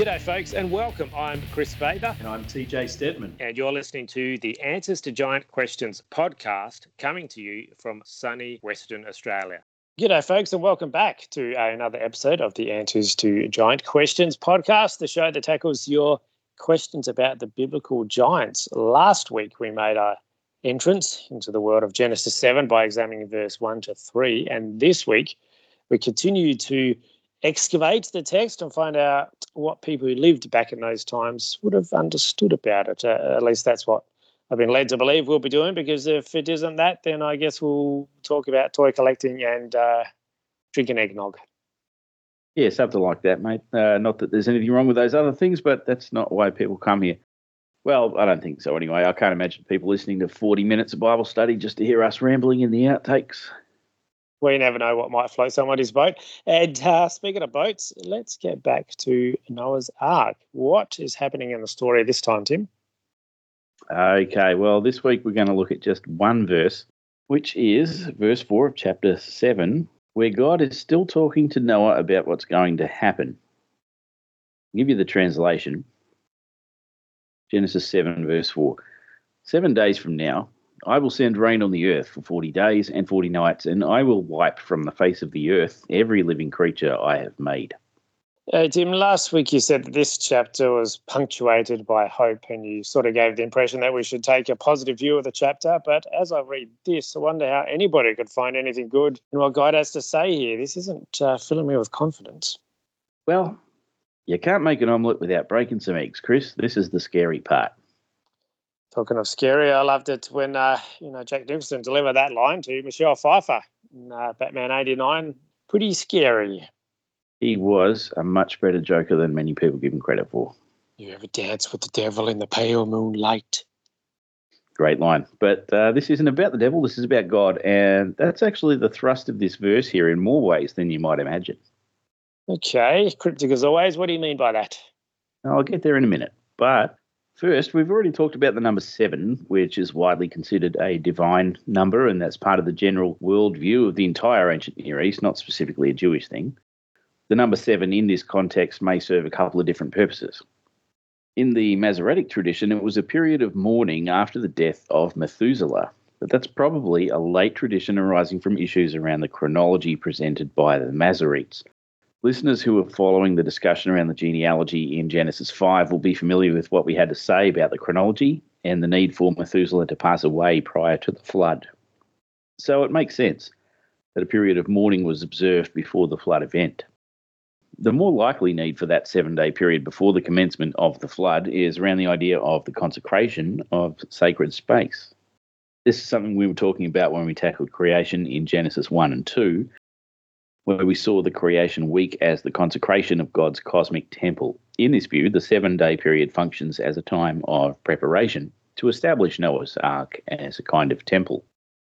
G'day, folks, and welcome. I'm Chris Faber. And I'm TJ Stedman. And you're listening to the Answers to Giant Questions podcast, coming to you from sunny Western Australia. G'day, folks, and welcome back to another episode of the Answers to Giant Questions podcast, the show that tackles your questions about the biblical giants. Last week, we made our entrance into the world of Genesis 7 by examining verse 1 to 3. And this week, we continue to excavate the text and find out what people who lived back in those times would have understood about it. At least that's what I've been led to believe we'll be doing, because if it isn't that, then I guess we'll talk about toy collecting and drinking eggnog. Yeah, something like that, mate. Not that there's anything wrong with those other things, but that's not why people come here. Well, I don't think so anyway. I can't imagine people listening to 40 minutes of Bible study just to hear us rambling in the outtakes. We never know what might float somebody's boat. And speaking of boats, let's get back to Noah's Ark. What is happening in the story this time, Tim? Okay, well, this week we're going to look at just one verse, which is verse 4 of chapter 7, where God is still talking to Noah about what's going to happen. I'll give you the translation. Genesis 7, verse 4. 7 days from now, I will send rain on the earth for 40 days and 40 nights, and I will wipe from the face of the earth every living creature I have made. Tim, last week you said that this chapter was punctuated by hope, and you sort of gave the impression that we should take a positive view of the chapter. But as I read this, I wonder how anybody could find anything good in what God has to say here. This isn't filling me with confidence. Well, you can't make an omelette without breaking some eggs, Chris. This is the scary part. Talking of scary, I loved it when Jack Nicholson delivered that line to Michelle Pfeiffer in Batman '89. Pretty scary. He was a much better Joker than many people give him credit for. You ever dance with the devil in the pale moonlight? Great line. But this isn't about the devil, this is about God, and that's actually the thrust of this verse here in more ways than you might imagine. Okay, cryptic as always. What do you mean by that? I'll get there in a minute, but first, we've already talked about the number 7, which is widely considered a divine number, and that's part of the general worldview of the entire ancient Near East, not specifically a Jewish thing. The number 7 in this context may serve a couple of different purposes. In the Masoretic tradition, it was a period of mourning after the death of Methuselah, but that's probably a late tradition arising from issues around the chronology presented by the Masoretes. Listeners who are following the discussion around the genealogy in Genesis 5 will be familiar with what we had to say about the chronology and the need for Methuselah to pass away prior to the flood. So it makes sense that a period of mourning was observed before the flood event. The more likely need for that 7-day period before the commencement of the flood is around the idea of the consecration of sacred space. This is something we were talking about when we tackled creation in Genesis 1 and 2, where we saw the creation week as the consecration of God's cosmic temple. In this view, the 7-day period functions as a time of preparation to establish Noah's Ark as a kind of temple.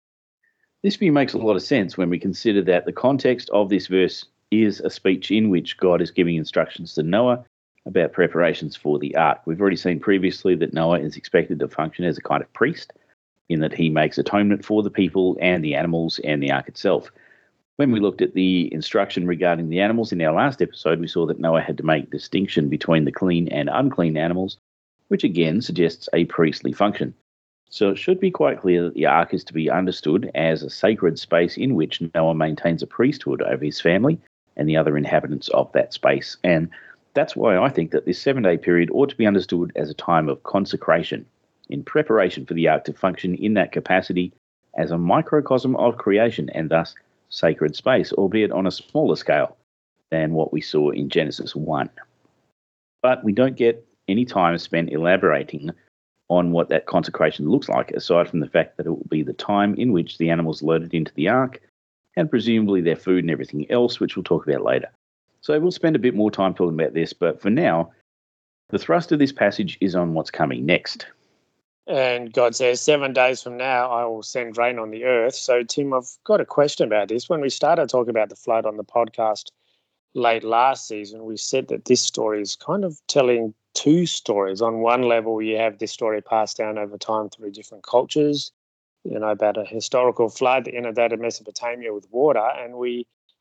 This view makes a lot of sense when we consider that the context of this verse is a speech in which God is giving instructions to Noah about preparations for the ark. We've already seen previously that Noah is expected to function as a kind of priest, in that he makes atonement for the people and the animals and the ark itself. When we looked at the instruction regarding the animals in our last episode, we saw that Noah had to make distinction between the clean and unclean animals, which again suggests a priestly function. So it should be quite clear that the ark is to be understood as a sacred space in which Noah maintains a priesthood over his family and the other inhabitants of that space. And that's why I think that this 7-day period ought to be understood as a time of consecration, in preparation for the ark to function in that capacity as a microcosm of creation and thus sacred space, albeit on a smaller scale than what we saw in Genesis 1. But we don't get any time spent elaborating on what that consecration looks like, aside from the fact that it will be the time in which the animals loaded into the ark, and presumably their food and everything else, which we'll talk about later. So we'll spend a bit more time talking about this, but for now, the thrust of this passage is on what's coming next. And God says, 7 days from now, I will send rain on the earth. So, Tim, I've got a question about this. When we started talking about the flood on the podcast late last season, we said that this story is kind of telling two stories. On one level, you have this story passed down over time through different cultures, about a historical flood that inundated Mesopotamia with water. And we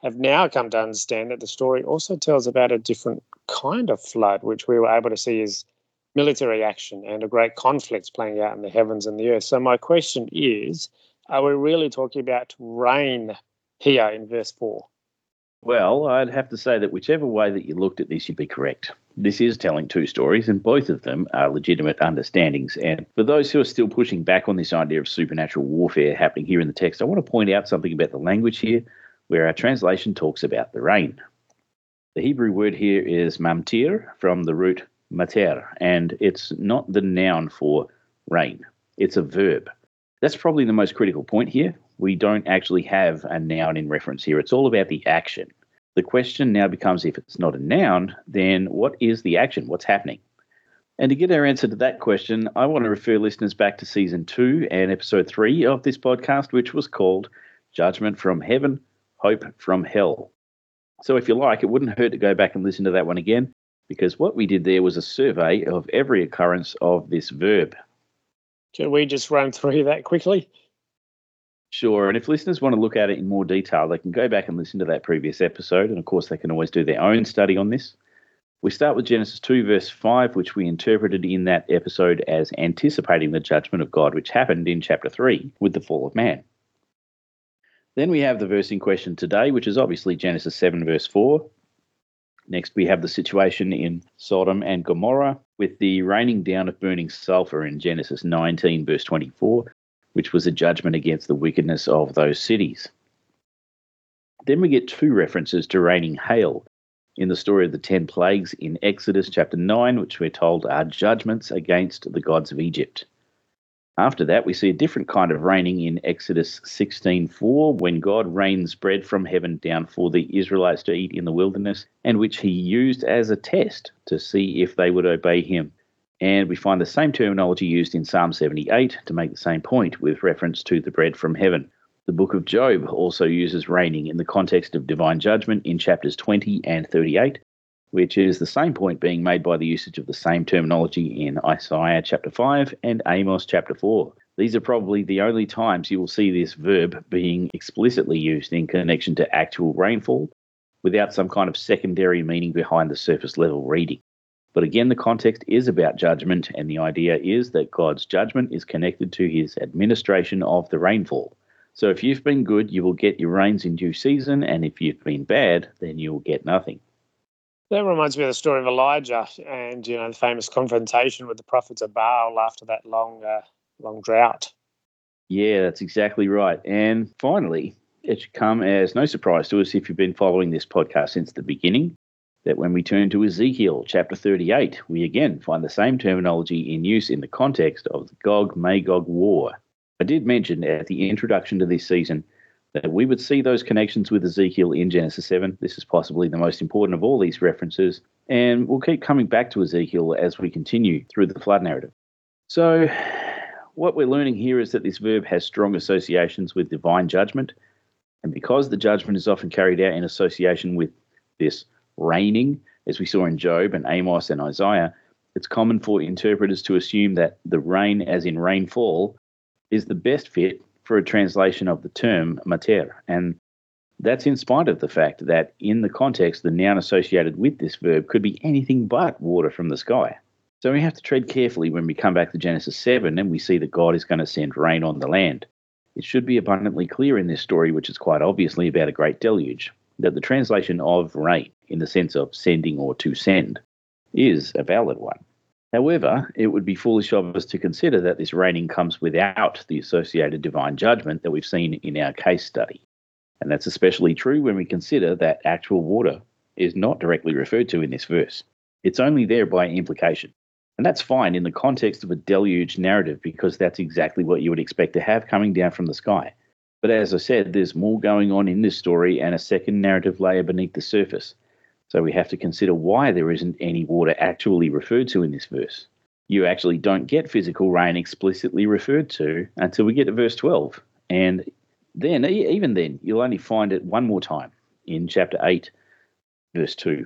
have now come to understand that the story also tells about a different kind of flood, which we were able to see as military action and a great conflict playing out in the heavens and the earth. So my question is, are we really talking about rain here in verse 4? Well, I'd have to say that whichever way that you looked at this, you'd be correct. This is telling two stories, and both of them are legitimate understandings. And for those who are still pushing back on this idea of supernatural warfare happening here in the text, I want to point out something about the language here, where our translation talks about the rain. The Hebrew word here is mamtir, from the root mater, and it's not the noun for rain. It's a verb. That's probably the most critical point here. We don't actually have a noun in reference here. It's all about the action. The question now becomes, if it's not a noun, then what is the action? What's happening? And to get our answer to that question, I want to refer listeners back to Season 2 and Episode 3 of this podcast, which was called Judgment from Heaven, Hope from Hell. So if you like, it wouldn't hurt to go back and listen to that one again, because what we did there was a survey of every occurrence of this verb. Should we just run through that quickly? Sure, and if listeners want to look at it in more detail, they can go back and listen to that previous episode, and of course they can always do their own study on this. We start with Genesis 2, verse 5, which we interpreted in that episode as anticipating the judgment of God, which happened in chapter 3 with the fall of man. Then we have the verse in question today, which is obviously Genesis 7, verse 4. Next, we have the situation in Sodom and Gomorrah with the raining down of burning sulfur in Genesis 19, verse 24, which was a judgment against the wickedness of those cities. Then we get two references to raining hail in the story of the 10 plagues in Exodus chapter 9, which we're told are judgments against the gods of Egypt. After that, we see a different kind of raining in Exodus 16:4, when God rains bread from heaven down for the Israelites to eat in the wilderness, and which he used as a test to see if they would obey him. And we find the same terminology used in Psalm 78 to make the same point with reference to the bread from heaven. The book of Job also uses raining in the context of divine judgment in chapters 20 and 38, which is the same point being made by the usage of the same terminology in Isaiah chapter 5 and Amos chapter 4. These are probably the only times you will see this verb being explicitly used in connection to actual rainfall, without some kind of secondary meaning behind the surface level reading. But again, the context is about judgment, and the idea is that God's judgment is connected to his administration of the rainfall. So if you've been good, you will get your rains in due season, and if you've been bad, then you will get nothing. That reminds me of the story of Elijah and, the famous confrontation with the prophets of Baal after that long drought. Yeah, that's exactly right. And finally, it should come as no surprise to us if you've been following this podcast since the beginning, that when we turn to Ezekiel chapter 38, we again find the same terminology in use in the context of the Gog-Magog war. I did mention at the introduction to this season that we would see those connections with Ezekiel in Genesis 7. This is possibly the most important of all these references, and we'll keep coming back to Ezekiel as we continue through the flood narrative. So what we're learning here is that this verb has strong associations with divine judgment, and because the judgment is often carried out in association with this raining, as we saw in Job and Amos and Isaiah, it's common for interpreters to assume that the rain, as in rainfall, is the best fit for a translation of the term mater. And that's in spite of the fact that in the context, the noun associated with this verb could be anything but water from the sky. So we have to tread carefully when we come back to Genesis 7 and we see that God is going to send rain on the land. It should be abundantly clear in this story, which is quite obviously about a great deluge, that the translation of rain, in the sense of sending or to send, is a valid one. However, it would be foolish of us to consider that this raining comes without the associated divine judgment that we've seen in our case study. And that's especially true when we consider that actual water is not directly referred to in this verse. It's only there by implication. And that's fine in the context of a deluge narrative, because that's exactly what you would expect to have coming down from the sky. But as I said, there's more going on in this story and a second narrative layer beneath the surface. So we have to consider why there isn't any water actually referred to in this verse. You actually don't get physical rain explicitly referred to until we get to verse 12. And then, even then, you'll only find it one more time in chapter 8, verse 2.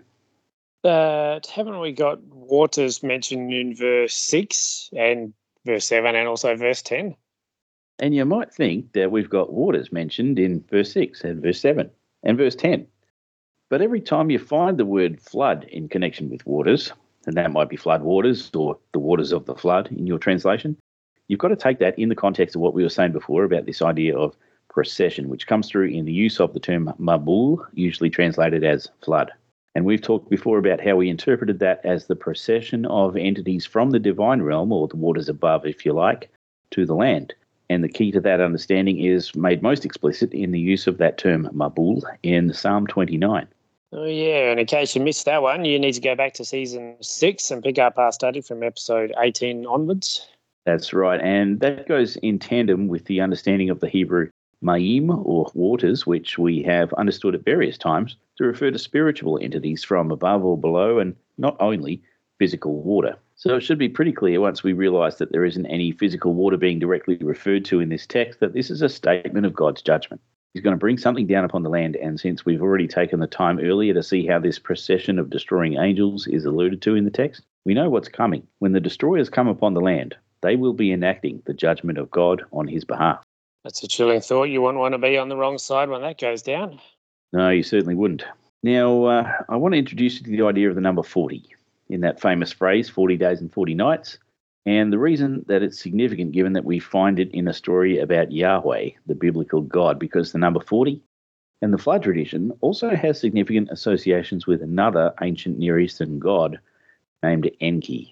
But haven't we got waters mentioned in verse 6 and verse 7 and also verse 10? And you might think that we've got waters mentioned in verse 6 and verse 7 and verse 10. But every time you find the word flood in connection with waters, and that might be flood waters or the waters of the flood in your translation, you've got to take that in the context of what we were saying before about this idea of procession, which comes through in the use of the term mabul, usually translated as flood. And we've talked before about how we interpreted that as the procession of entities from the divine realm, or the waters above, if you like, to the land. And the key to that understanding is made most explicit in the use of that term mabul in Psalm 29. Oh, yeah. And in case you missed that one, you need to go back to season 6 and pick up our study from episode 18 onwards. That's right. And that goes in tandem with the understanding of the Hebrew Ma'im, or waters, which we have understood at various times to refer to spiritual entities from above or below, and not only physical water. So it should be pretty clear once we realise that there isn't any physical water being directly referred to in this text that this is a statement of God's judgment. He's going to bring something down upon the land, and since we've already taken the time earlier to see how this procession of destroying angels is alluded to in the text, we know what's coming. When the destroyers come upon the land, they will be enacting the judgment of God on his behalf. That's a chilling thought. You wouldn't want to be on the wrong side when that goes down. No, you certainly wouldn't. Now, I want to introduce you to the idea of the number 40 in that famous phrase, 40 days and 40 nights. And the reason that it's significant, given that we find it in a story about Yahweh, the biblical God, because the number 40 and the flood tradition also has significant associations with another ancient Near Eastern god named Enki.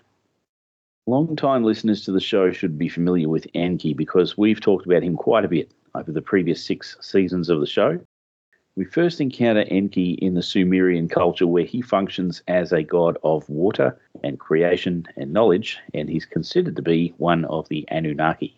Long-time listeners to the show should be familiar with Enki because we've talked about him quite a bit over the previous 6 seasons of the show. We first encounter Enki in the Sumerian culture, where he functions as a god of water and creation and knowledge, and he's considered to be one of the Anunnaki.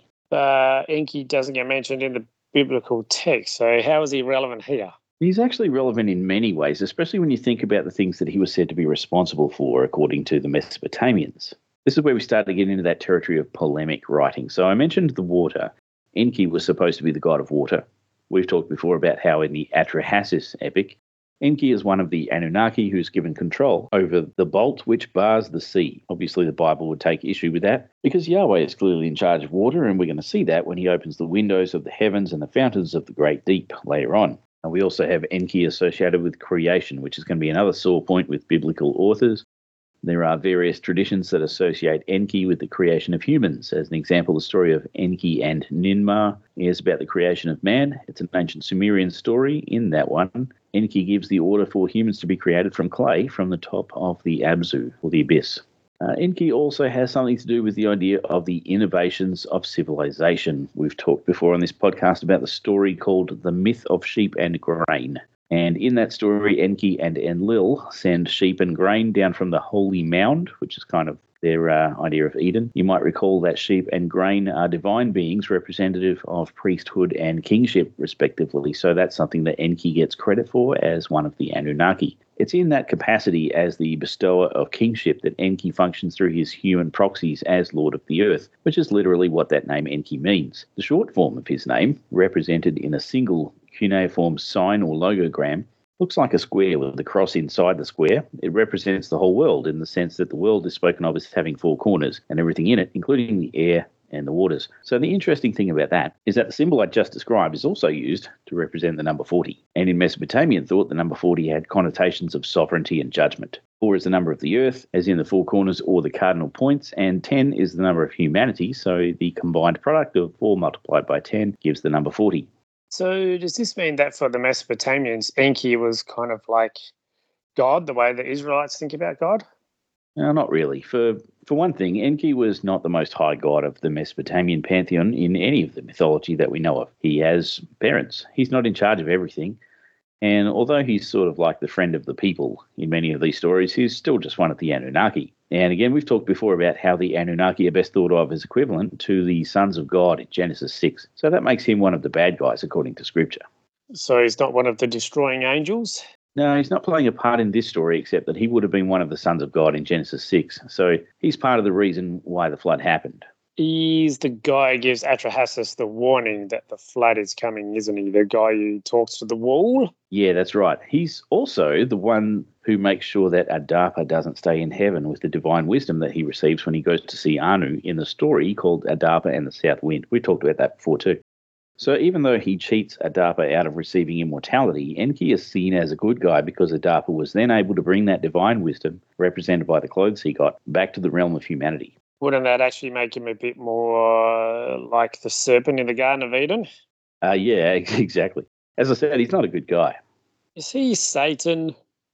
Enki doesn't get mentioned in the biblical text, so how is he relevant here? He's actually relevant in many ways, especially when you think about the things that he was said to be responsible for, according to the Mesopotamians. This is where we start to get into that territory of polemic writing. So I mentioned the water. Enki was supposed to be the god of water. We've talked before about how in the Atrahasis epic, Enki is one of the Anunnaki who's given control over the bolt which bars the sea. Obviously, the Bible would take issue with that because Yahweh is clearly in charge of water, and we're going to see that when he opens the windows of the heavens and the fountains of the great deep later on. And we also have Enki associated with creation, which is going to be another sore point with biblical authors. There are various traditions that associate Enki with the creation of humans. As an example, the story of Enki and Ninmah is about the creation of man. It's an ancient Sumerian story. In that one, Enki gives the order for humans to be created from clay from the top of the Abzu, or the abyss. Enki also has something to do with the idea of the innovations of civilization. We've talked before on this podcast about the story called The Myth of Sheep and Grain. And in that story, Enki and Enlil send sheep and grain down from the Holy Mound, which is kind of their idea of Eden. You might recall that sheep and grain are divine beings representative of priesthood and kingship, respectively. So that's something that Enki gets credit for as one of the Anunnaki. It's in that capacity as the bestower of kingship that Enki functions through his human proxies as Lord of the Earth, which is literally what that name Enki means. The short form of his name, represented in a single cuneiform sign or logogram, looks like a square with a cross inside the square. It represents the whole world in the sense that the world is spoken of as having 4 corners and everything in it, including the air and the waters. So the interesting thing about that is that the symbol I just described is also used to represent the number 40. And in Mesopotamian thought, the number 40 had connotations of sovereignty and judgment. 4 is the number of the earth, as in the 4 corners or the cardinal points, and 10 is the number of humanity, so the combined product of 4 multiplied by 10 gives the number 40. So does this mean that for the Mesopotamians, Enki was kind of like God, the way the Israelites think about God? No, not really. For one thing, Enki was not the most high god of the Mesopotamian pantheon in any of the mythology that we know of. He has parents. He's not in charge of everything. And although he's sort of like the friend of the people in many of these stories, he's still just one of the Anunnaki. And again, we've talked before about how the Anunnaki are best thought of as equivalent to the sons of God in Genesis 6. So that makes him one of the bad guys according to Scripture. So he's not one of the destroying angels? No, he's not playing a part in this story, except that he would have been one of the sons of God in Genesis 6. So he's part of the reason why the flood happened. He's the guy who gives Atrahasis the warning that the flood is coming, isn't he? The guy who talks to the wall? Yeah, that's right. He's also the one who makes sure that Adapa doesn't stay in heaven with the divine wisdom that he receives when he goes to see Anu in the story called Adapa and the South Wind. We talked about that before too. So even though he cheats Adapa out of receiving immortality, Enki is seen as a good guy because Adapa was then able to bring that divine wisdom, represented by the clothes he got, back to the realm of humanity. Wouldn't that actually make him a bit more like the serpent in the Garden of Eden? Yeah, exactly. As I said, he's not a good guy. Is he Satan?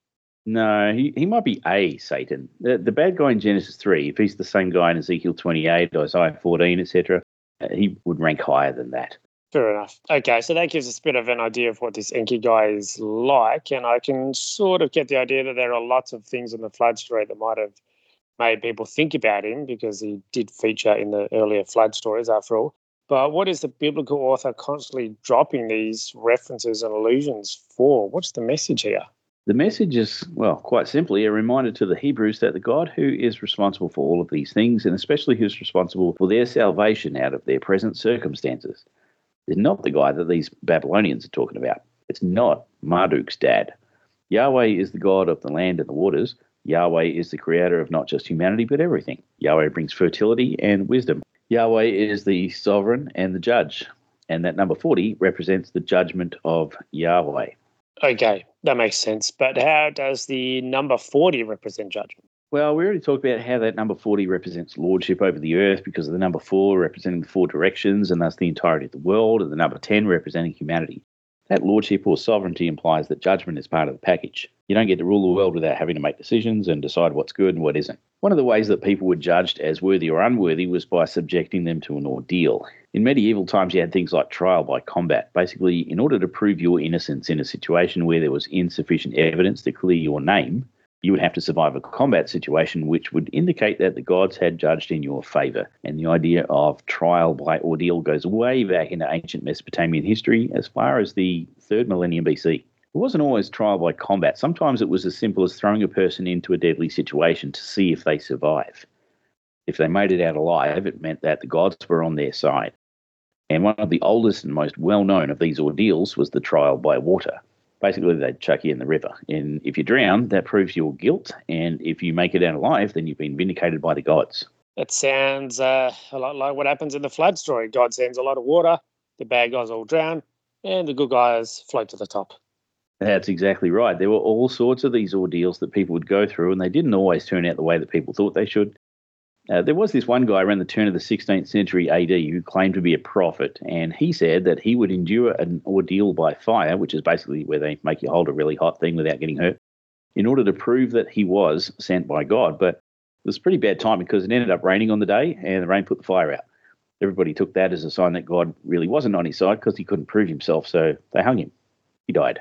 No, he might be a Satan. The bad guy in Genesis 3, if he's the same guy in Ezekiel 28, Isaiah 14, etc., he would rank higher than that. Fair enough. Okay, so that gives us a bit of an idea of what this Enki guy is like, and I can sort of get the idea that there are lots of things in the flood story that might have made people think about him because he did feature in the earlier flood stories after all. But what is the biblical author constantly dropping these references and allusions for? What's the message here? The message is, well, quite simply, a reminder to the Hebrews that the God who is responsible for all of these things, and especially who's responsible for their salvation out of their present circumstances, is not the guy that these Babylonians are talking about. It's not Marduk's dad. Yahweh is the God of the land and the waters. Yahweh is the creator of not just humanity, but everything. Yahweh brings fertility and wisdom. Yahweh is the sovereign and the judge. And that number 40 represents the judgment of Yahweh. Okay, that makes sense. But how does the number 40 represent judgment? Well, we already talked about how that number 40 represents lordship over the earth because of the number 4 representing the 4 directions and thus the entirety of the world, and the number 10 representing humanity. That lordship or sovereignty implies that judgment is part of the package. You don't get to rule the world without having to make decisions and decide what's good and what isn't. One of the ways that people were judged as worthy or unworthy was by subjecting them to an ordeal. In medieval times, you had things like trial by combat. Basically, in order to prove your innocence in a situation where there was insufficient evidence to clear your name, you would have to survive a combat situation which would indicate that the gods had judged in your favour. And the idea of trial by ordeal goes way back into ancient Mesopotamian history as far as the 3rd millennium BC. It wasn't always trial by combat. Sometimes it was as simple as throwing a person into a deadly situation to see if they survive. If they made it out alive, it meant that the gods were on their side. And one of the oldest and most well-known of these ordeals was the trial by water. Basically, they'd chuck you in the river. And if you drown, that proves your guilt. And if you make it out alive, then you've been vindicated by the gods. That sounds a lot like what happens in the flood story. God sends a lot of water, the bad guys all drown, and the good guys float to the top. That's exactly right. There were all sorts of these ordeals that people would go through, and they didn't always turn out the way that people thought they should. There was this one guy around the turn of the 16th century AD who claimed to be a prophet, and he said that he would endure an ordeal by fire, which is basically where they make you hold a really hot thing without getting hurt, in order to prove that he was sent by God. But it was pretty bad timing because it ended up raining on the day, and the rain put the fire out. Everybody took that as a sign that God really wasn't on his side because he couldn't prove himself, so they hung him. He died.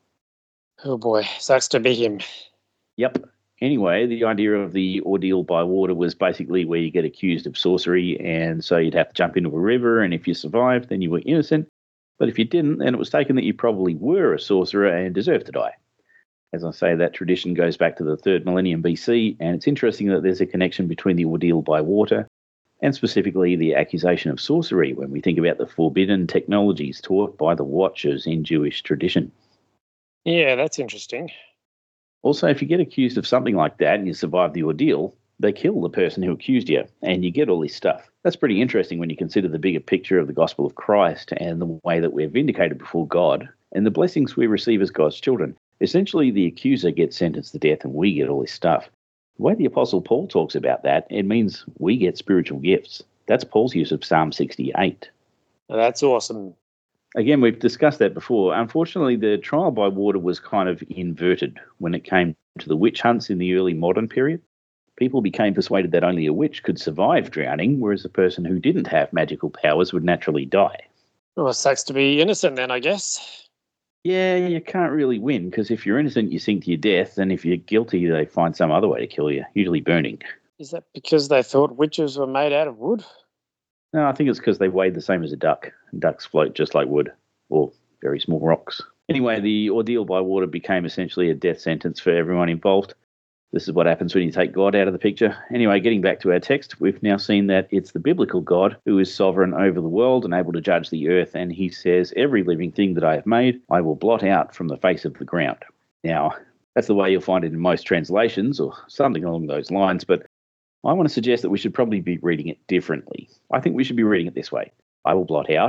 Oh boy, sucks to be him. Yep. Anyway, the idea of the ordeal by water was basically where you get accused of sorcery, and so you'd have to jump into a river, and if you survived, then you were innocent. But if you didn't, then it was taken that you probably were a sorcerer and deserved to die. As I say, that tradition goes back to the 3rd millennium BC, and it's interesting that there's a connection between the ordeal by water and specifically the accusation of sorcery when we think about the forbidden technologies taught by the Watchers in Jewish tradition. Yeah, that's interesting. Also, if you get accused of something like that and you survive the ordeal, they kill the person who accused you and you get all this stuff. That's pretty interesting when you consider the bigger picture of the gospel of Christ and the way that we're vindicated before God and the blessings we receive as God's children. Essentially, the accuser gets sentenced to death and we get all this stuff. The way the Apostle Paul talks about that, it means we get spiritual gifts. That's Paul's use of Psalm 68. That's awesome. Again, we've discussed that before. Unfortunately, the trial by water was kind of inverted when it came to the witch hunts in the early modern period. People became persuaded that only a witch could survive drowning, whereas a person who didn't have magical powers would naturally die. Well, it sucks to be innocent then, I guess. Yeah, you can't really win, because if you're innocent, you sink to your death, and if you're guilty, they find some other way to kill you, usually burning. Is that because they thought witches were made out of wood? No, I think it's because they weighed the same as a duck. Ducks float just like wood, or very small rocks. Anyway, the ordeal by water became essentially a death sentence for everyone involved. This is what happens when you take God out of the picture. Anyway, getting back to our text, we've now seen that it's the biblical God who is sovereign over the world and able to judge the earth, and he says, every living thing that I have made, I will blot out from the face of the ground. Now, that's the way you'll find it in most translations, or something along those lines, but I want to suggest that we should probably be reading it differently. I think we should be reading it this way. I will blot out,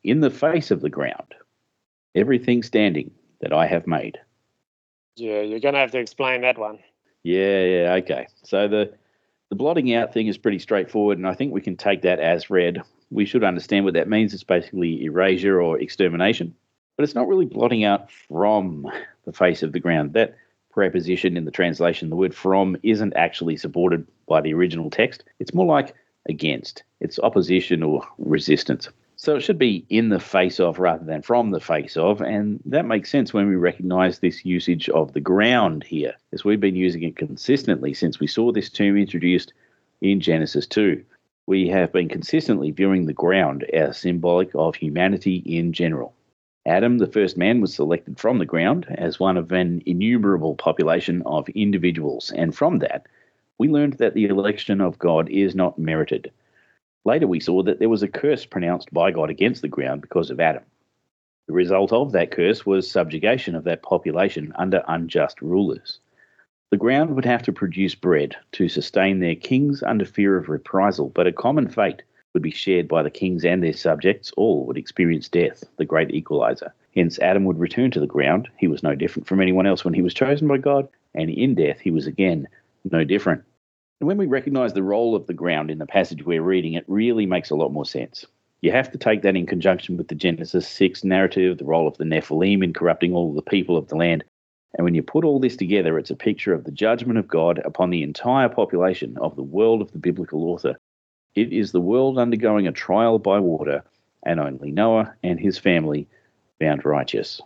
in the face of the ground, everything standing that I have made. Yeah, you're going to have to explain that one. Yeah, okay. So the blotting out thing is pretty straightforward, and I think we can take that as read. We should understand what that means. It's basically erasure or extermination, but it's not really blotting out from the face of the ground. That preposition in the translation, the word from, isn't actually supported by the original text. It's more like against. It's opposition or resistance. So it should be in the face of rather than from the face of, and that makes sense when we recognise this usage of the ground here, as we've been using it consistently since we saw this term introduced in Genesis 2. We have been consistently viewing the ground as symbolic of humanity in general. Adam, the first man, was selected from the ground as one of an innumerable population of individuals, and from that, we learned that the election of God is not merited. Later, we saw that there was a curse pronounced by God against the ground because of Adam. The result of that curse was subjugation of that population under unjust rulers. The ground would have to produce bread to sustain their kings under fear of reprisal, but a common fate would be shared by the kings and their subjects. All would experience death, the great equalizer. Hence, Adam would return to the ground. He was no different from anyone else when he was chosen by God, and in death he was again no different. And when we recognise the role of the ground in the passage we're reading, it really makes a lot more sense. You have to take that in conjunction with the Genesis 6 narrative, the role of the Nephilim in corrupting all the people of the land. And when you put all this together, it's a picture of the judgment of God upon the entire population of the world of the biblical author. It is the world undergoing a trial by water, and only Noah and his family found righteous.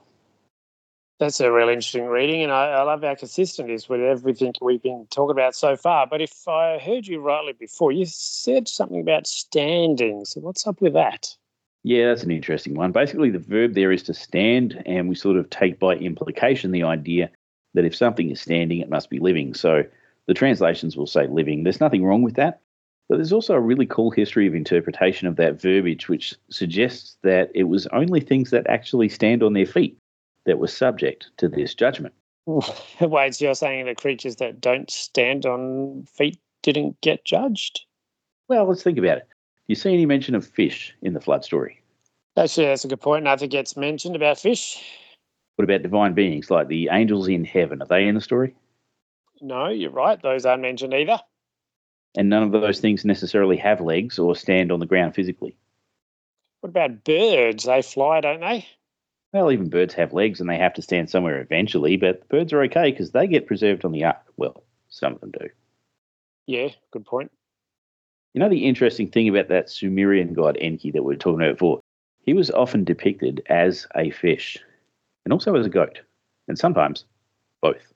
That's a really interesting reading, and I love how consistent it is with everything we've been talking about so far. But if I heard you rightly before, you said something about standing. So what's up with that? Yeah, that's an interesting one. Basically, the verb there is to stand, and we sort of take by implication the idea that if something is standing, it must be living. So the translations will say living. There's nothing wrong with that. But there's also a really cool history of interpretation of that verbiage, which suggests that it was only things that actually stand on their feet that were subject to this judgment. Wait, so you're saying the creatures that don't stand on feet didn't get judged? Well, let's think about it. Do you see any mention of fish in the flood story? Actually, that's a good point. Nothing gets mentioned about fish. What about divine beings like the angels in heaven? Are they in the story? No, you're right. Those aren't mentioned either. And none of those things necessarily have legs or stand on the ground physically. What about birds? They fly, don't they? Well, even birds have legs and they have to stand somewhere eventually, but the birds are okay because they get preserved on the ark. Well, some of them do. Yeah, good point. You know the interesting thing about that Sumerian god Enki that we were talking about before? He was often depicted as a fish and also as a goat, and sometimes both.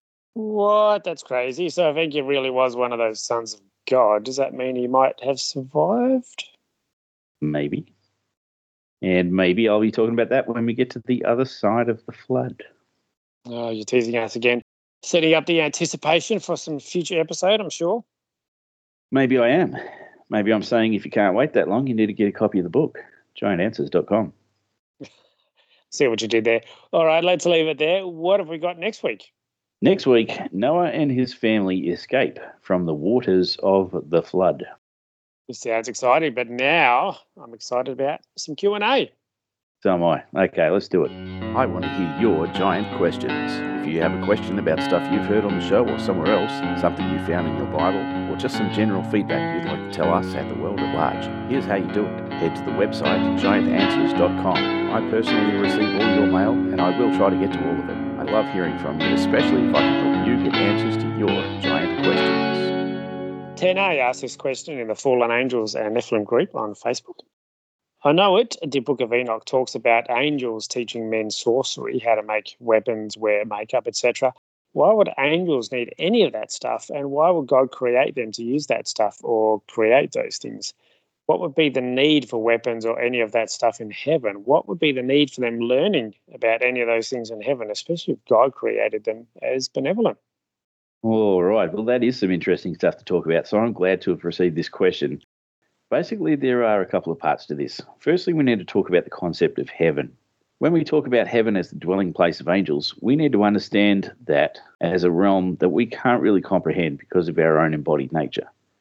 What? That's crazy. So if Enki really was one of those sons of God, does that mean he might have survived? Maybe. And maybe I'll be talking about that when we get to the other side of the flood. Oh, you're teasing us again. Setting up the anticipation for some future episode, I'm sure. Maybe I am. Maybe I'm saying if you can't wait that long, you need to get a copy of the book, giantanswers.com. See what you did there. All right, let's leave it there. What have we got next week? Next week, Noah and his family escape from the waters of the flood. This sounds exciting, but now I'm excited about some Q&A. So am I. Okay, let's do it. I want to hear your giant questions. If you have a question about stuff you've heard on the show or somewhere else, something you found in your Bible, or just some general feedback you'd like to tell us and the world at large, here's how you do it. Head to the website giantanswers.com. I personally receive all your mail, and I will try to get to all of it. I love hearing from you, especially if I can help you get answers to your giant questions. 10A asked this question in the Fallen Angels and Nephilim group on Facebook. I know it. The Book of Enoch talks about angels teaching men sorcery, how to make weapons, wear makeup, etc. Why would angels need any of that stuff, and why would God create them to use that stuff or create those things? What would be the need for weapons or any of that stuff in heaven? What would be the need for them learning about any of those things in heaven, especially if God created them as benevolent? All right. Well, that is some interesting stuff to talk about. So I'm glad to have received this question. Basically, there are a couple of parts to this. Firstly, we need to talk about the concept of heaven. When we talk about heaven as the dwelling place of angels, we need to understand that as a realm that we can't really comprehend because of our own embodied nature.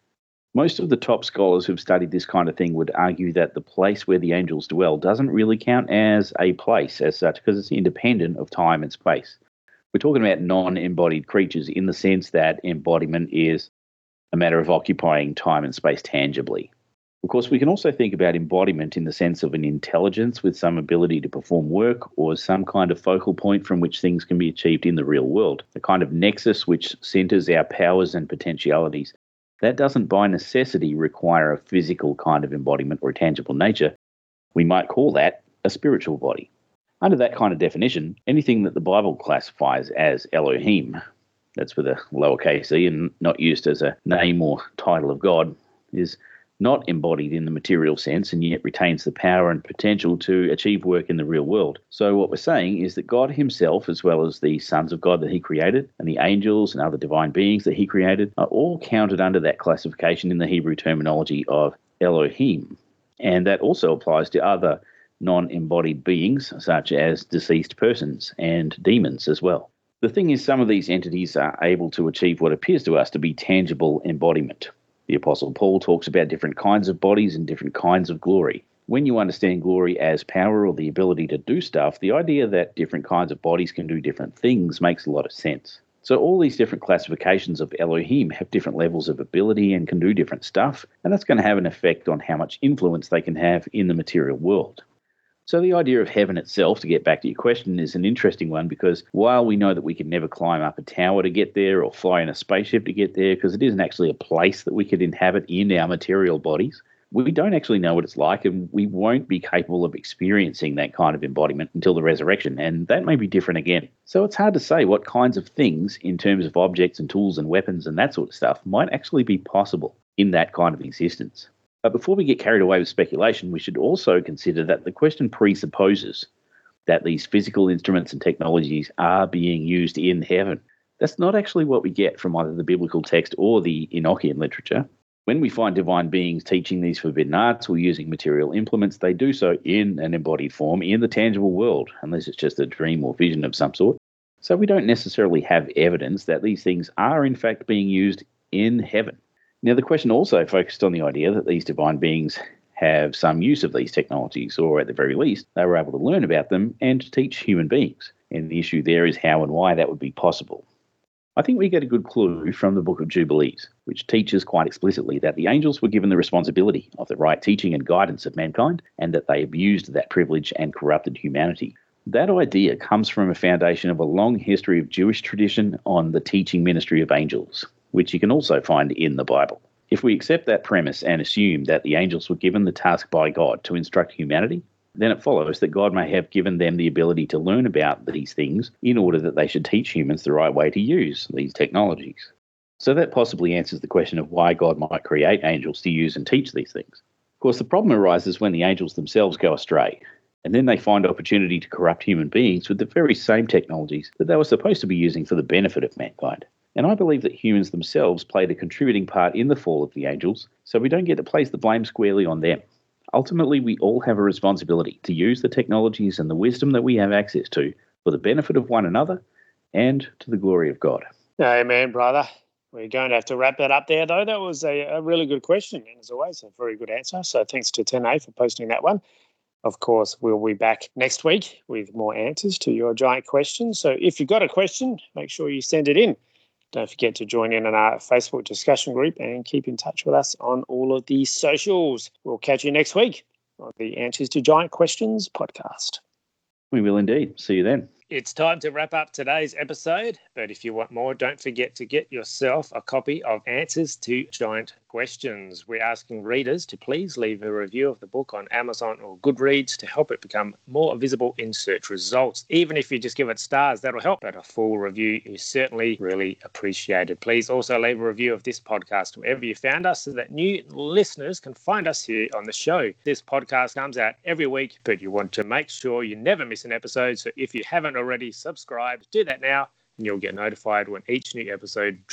Most of the top scholars who've studied this kind of thing would argue that the place where the angels dwell doesn't really count as a place as such because it's independent of time and space. We're talking about non-embodied creatures in the sense that embodiment is a matter of occupying time and space tangibly. Of course, we can also think about embodiment in the sense of an intelligence with some ability to perform work or some kind of focal point from which things can be achieved in the real world, a kind of nexus which centers our powers and potentialities. That doesn't by necessity require a physical kind of embodiment or a tangible nature. We might call that a spiritual body. Under that kind of definition, anything that the Bible classifies as Elohim, that's with a lowercase e and not used as a name or title of God, is not embodied in the material sense and yet retains the power and potential to achieve work in the real world. So what we're saying is that God himself, as well as the sons of God that he created and the angels and other divine beings that he created, are all counted under that classification in the Hebrew terminology of Elohim. And that also applies to other non-embodied beings such as deceased persons and demons as well. The thing is, some of these entities are able to achieve what appears to us to be tangible embodiment. The Apostle Paul talks about different kinds of bodies and different kinds of glory. When you understand glory as power or the ability to do stuff, the idea that different kinds of bodies can do different things makes a lot of sense. So all these different classifications of Elohim have different levels of ability and can do different stuff, and that's going to have an effect on how much influence they can have in the material world. So the idea of heaven itself, to get back to your question, is an interesting one because while we know that we can never climb up a tower to get there or fly in a spaceship to get there, because it isn't actually a place that we could inhabit in our material bodies, we don't actually know what it's like, and we won't be capable of experiencing that kind of embodiment until the resurrection, and that may be different again. So it's hard to say what kinds of things, in terms of objects and tools and weapons and that sort of stuff, might actually be possible in that kind of existence. But before we get carried away with speculation, we should also consider that the question presupposes that these physical instruments and technologies are being used in heaven. That's not actually what we get from either the biblical text or the Enochian literature. When we find divine beings teaching these forbidden arts or using material implements, they do so in an embodied form in the tangible world, unless it's just a dream or vision of some sort. So we don't necessarily have evidence that these things are in fact being used in heaven. Now, the question also focused on the idea that these divine beings have some use of these technologies, or at the very least, they were able to learn about them and teach human beings. And the issue there is how and why that would be possible. I think we get a good clue from the Book of Jubilees, which teaches quite explicitly that the angels were given the responsibility of the right teaching and guidance of mankind, and that they abused that privilege and corrupted humanity. That idea comes from a foundation of a long history of Jewish tradition on the teaching ministry of angels, which you can also find in the Bible. If we accept that premise and assume that the angels were given the task by God to instruct humanity, then it follows that God may have given them the ability to learn about these things in order that they should teach humans the right way to use these technologies. So that possibly answers the question of why God might create angels to use and teach these things. Of course, the problem arises when the angels themselves go astray, and then they find opportunity to corrupt human beings with the very same technologies that they were supposed to be using for the benefit of mankind. And I believe that humans themselves played a contributing part in the fall of the angels, so we don't get to place the blame squarely on them. Ultimately, we all have a responsibility to use the technologies and the wisdom that we have access to for the benefit of one another and to the glory of God. Amen, brother. We're going to have to wrap that up there, though. That was a really good question, and as always, a very good answer. So thanks to 10A for posting that one. Of course, we'll be back next week with more answers to your giant questions. So if you've got a question, make sure you send it in. Don't forget to join in on our Facebook discussion group and keep in touch with us on all of the socials. We'll catch you next week on the Answers to Giant Questions podcast. We will indeed. See you then. It's time to wrap up today's episode, but if you want more, don't forget to get yourself a copy of Answers to Giant Questions. We're asking readers to please leave a review of the book on Amazon or Goodreads to help it become more visible in search results. Even if you just give it stars, that'll help, but a full review is certainly really appreciated. Please also leave a review of this podcast wherever you found us so that new listeners can find us here on the show. This podcast comes out every week, but you want to make sure you never miss an episode, so if you haven't already subscribed, do that now and you'll get notified when each new episode drops.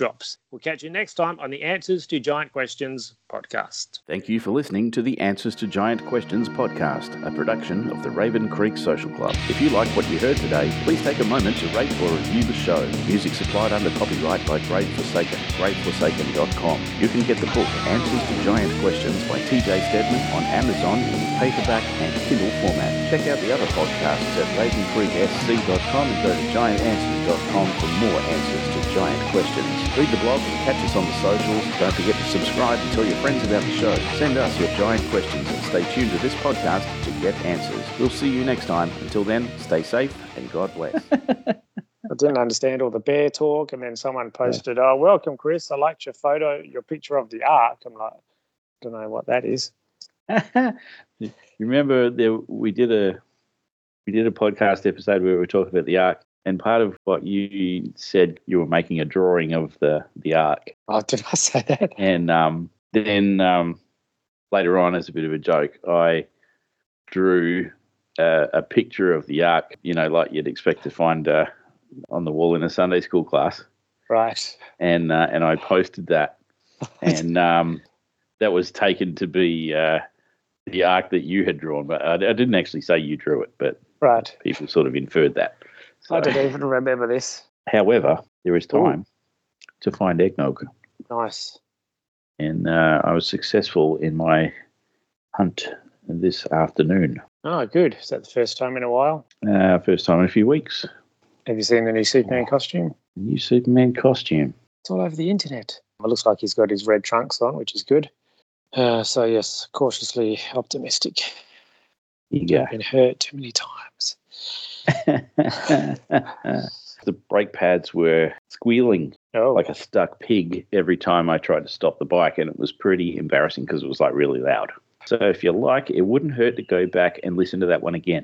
We'll catch you next time on the Answers to Giant Questions podcast. Thank you for listening to the Answers to Giant Questions podcast, a production of the Raven Creek Social Club. If you like what you heard today, please take a moment to rate or review the show. Music supplied under copyright by Great Forsaken, greatforsaken.com. You can get the book Answers to Giant Questions by TJ Stedman on Amazon in paperback and Kindle format. Check out the other podcasts at ravencreeksc.com and go to giantanswers.com for more answers to giant questions. Read the blog and catch us on the socials. Don't forget to subscribe and tell your friends about the show. Send us your giant questions and stay tuned to this podcast to get answers. We'll see you next time. Until then, stay safe and God bless. I didn't understand all the bear talk, and then someone posted, "Oh, welcome, Chris. I liked your photo, your picture of the ark." I'm like, don't know what that is. You remember we did a podcast episode where we were talking about the ark, and part of what you said, you were making a drawing of the ark. Oh, did I say that? And then later on, as a bit of a joke, I drew a picture of the ark, like you'd expect to find on the wall in a Sunday school class. Right. And I posted that, and that was taken to be the ark that you had drawn. But I didn't actually say you drew it, but right. People sort of inferred that. So, I don't even remember this. However, there is time to find eggnog. Nice. And I was successful in my hunt this afternoon. Oh, good. Is that the first time in a while? First time in a few weeks. Have you seen the new Superman costume? New Superman costume. It's all over the internet. It looks like he's got his red trunks on, which is good. So, yes, cautiously optimistic. Here you go. I've been hurt too many times. The brake pads were squealing like a stuck pig every time I tried to stop the bike, and it was pretty embarrassing because it was like really loud. So if you like, it wouldn't hurt to go back and listen to that one again.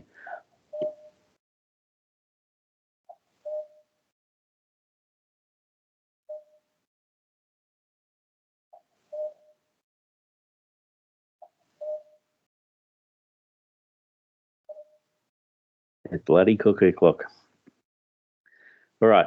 It's bloody cuckoo clock. All right.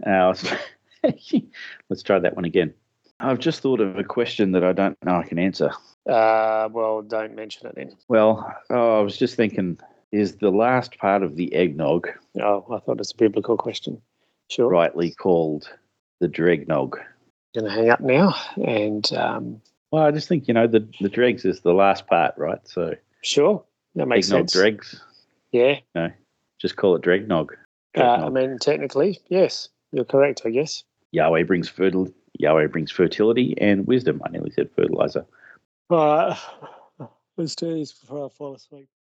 Let's try that one again. I've just thought of a question that I don't know I can answer. Well, don't mention it then. Well, I was just thinking, is the last part of the eggnog I thought it's a biblical question. Sure. rightly called the dregnog? Going to hang up now and... Well, I just think, the dregs is the last part, right? So sure. That makes eggnog sense. dregs. Yeah. No, just call it dregnog. I mean, technically, yes. You're correct, I guess. Yahweh brings fertility and wisdom. I nearly said fertilizer. All right. Let's do this before I fall asleep.